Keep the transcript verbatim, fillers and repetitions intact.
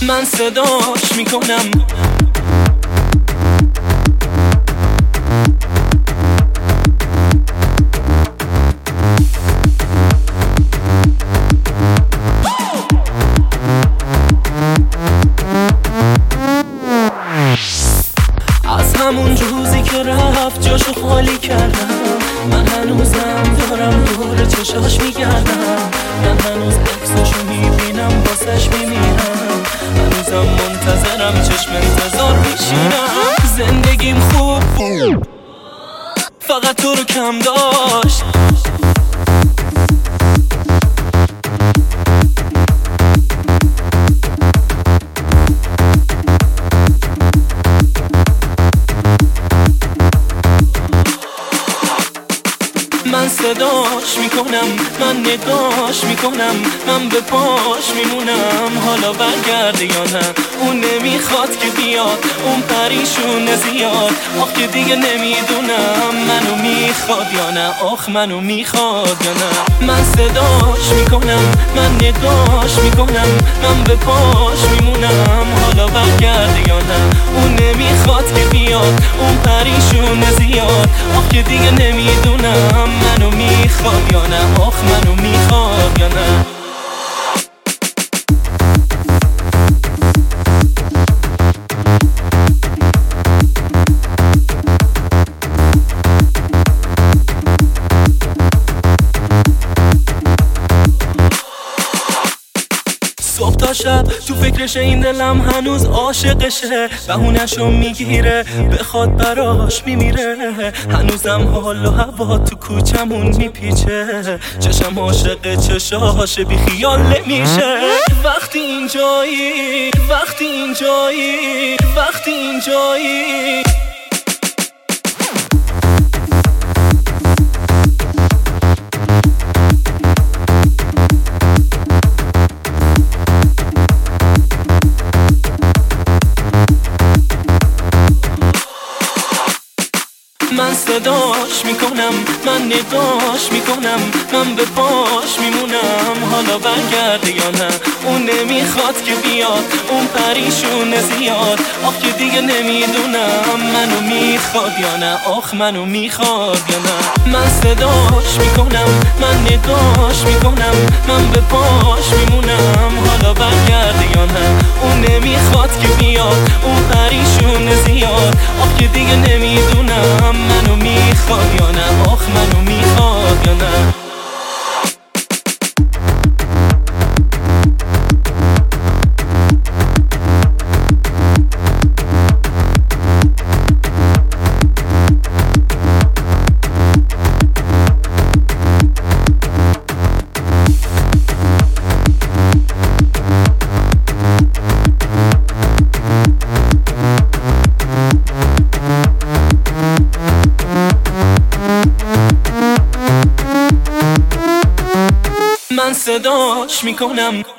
من صداش میکنم. از همون روزی که رفت جاشو خالی کردم، من هنوزم دارم دور چشاش میگردم، من هنوز عکساشو میبینم واسش میمیرم، هنوزم منتظرم چشم انتظار میشینم. زندگیم خوب بود فقط تو رو کم داشت. من صداش میکنم، من نگاش میکنم، من به پاش میمونم. حالا برگرده یا نه، اون نمیخواد که بیاد، اون پریشونه زیاد. آخ که دیگه نمیدونم منو میخواد یا نه، آخ منو میخواد یا نه. من صداش میکنم، من نگاش میکنم، من به پاش میمونم. حالا برگرده یا نه، اون نمیخواد که بیاد، اون پریشونه زیاد. آخ که دیگه نمیدونم منو میخواد یا نه، آخ منو میخواد یا نه. صبح تا شب تو فکرش، این دلم هنوز عاشقشه. بهونه‌شو میگیره بخواد براش میمیره. هنوزم حال و هوا تو کوچمون میپیچه. چشم عاشق چشاش بی خیال نمیشه. وقتی اینجایی، وقتی اینجایی، وقتی اینجایی. من صداش میکنم، من نگاش میکنم، من به پاش میمونم. حالا برگرده یا نه، اون نمیخواد که بیاد، اون پریشونه زیاد. آخ که دیگه نمیدونم منو میخواد یا نه، آخ منو میخواد یا نه. من صداش میکنم، من نگاش میکنم، من به پاش میمونم. حالا برگرده یا نه، اون نمیخواد که بیاد، اون پریشونه زیاد. آخ که دیگه نمیدونم منو میخواد یا نه، آخ منو میخواد یا نه. من صداش میکنم.